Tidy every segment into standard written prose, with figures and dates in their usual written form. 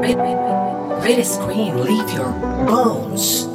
Red screen, leave your bones.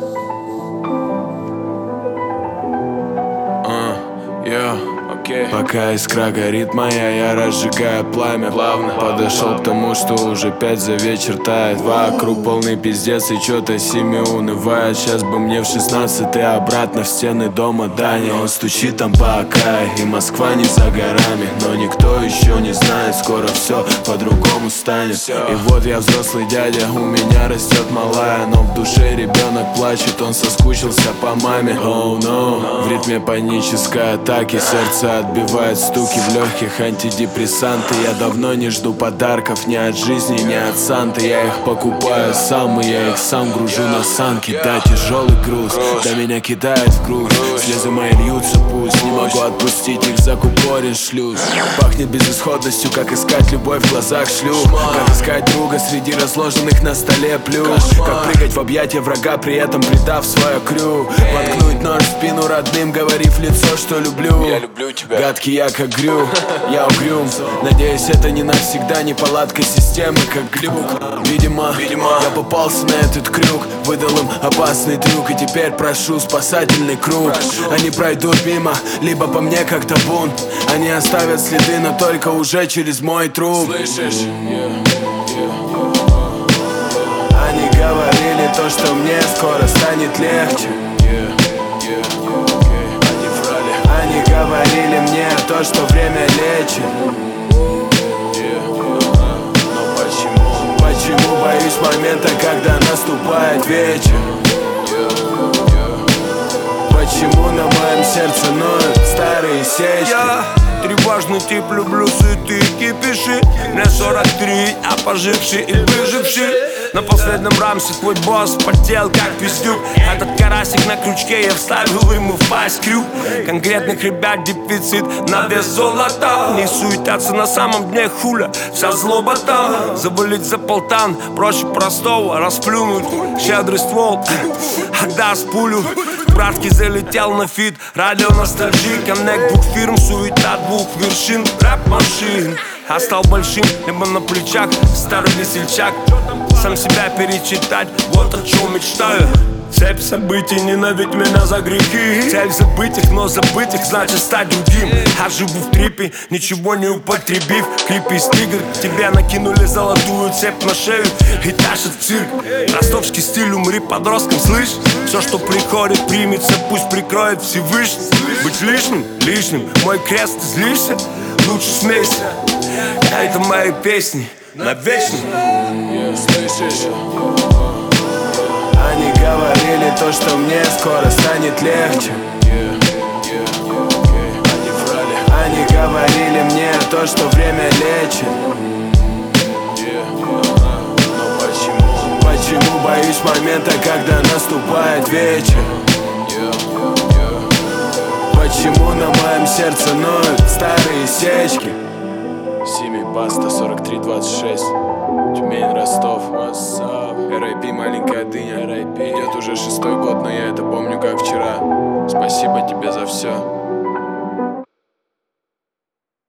Пока искра горит моя, я разжигаю пламя. Плавно подошел к тому, что уже 5 за вечер тает. Вокруг полный пиздец и чё-то семьи унывает. Сейчас бы мне в 16 и обратно в стены дома Дани. Он стучит там по окрае, и Москва не за горами. Но никто еще не знает, скоро все по-другому станет. И вот я взрослый дядя, у меня растет малая, но в душе ребенок плачет, он соскучился по маме. Oh no, в ритме панической атаки сердце отбивает стуки в легких, антидепрессанты. Я давно не жду подарков ни от жизни, ни от Санты. Я их покупаю сам, и я их сам гружу на санки. Да, тяжелый груз, да меня кидает в груз. Слезы мои льются, пусть не могу отпустить их, закупорен шлюз. Пахнет безысходностью, как искать любовь в глазах шлюх. Как искать друга среди разложенных на столе плюш. Как прыгать в объятия врага, при этом предав свое крю. Воткнуть нож в спину родным, говорив в лицо, что люблю. Я люблю тебя. Гадкий я как грю, я угрюм. Надеюсь, это не навсегда неполадка системы, как глюк. Видимо, я попался на этот крюк, выдал им опасный трюк. И теперь прошу спасательный круг. Они пройдут мимо, либо по мне как табун. Они оставят следы, но только уже через мой труп. Слышишь? Они говорили то, что мне скоро станет легче. Они говорили мне то, что время лечит. Но почему боюсь момента, когда наступает вечер? Почему на моем сердце ноют старые сечки? Тревожный тип, люблю суеты и кипиши. Мне 43, а поживший и выживший. На последнем рамсе твой босс потел как пиздюк. Этот карасик на крючке, я вставил ему в пасть крюк. Конкретных ребят дефицит на вес золота. Не суетятся на самом дне хуля, вся злоба там. Заболеть за полтан, проще простого расплюнуть. Щедрый ствол, отдаст пулю. Братки залетел на фит, радио ностальжи. Коннект двух фирм, суета двух вершин. Рэп-машин, а стал большим, небо на плечах, старый весельчак. Сам себя перечитать, вот о чем мечтаю. Цепь событий, ненавидь меня за грехи. Цель забыть их, но забыть их значит стать другим. Я живу в трипе, ничего не употребив. Клипы из тигр, тебе накинули золотую цепь на шею и тащат в цирк. Ростовский стиль, умри подростком, слышь? Все, что приходит, примется, пусть прикроет Всевышний. Быть лишним, лишним, мой крест, ты злишься? Лучше смейся, это мои песни навечно. Слышишь? Они говорили то, что мне скоро станет легче. Они говорили мне то, что время лечит. Но почему боюсь момента, когда наступает вечер? Почему на моем сердце ноют старые сечки? Сими Баста 4326, Тюмень, Ростов, R.I.P. маленькая дыня. Идет уже 6-й год, но я это помню как вчера. Спасибо тебе за все.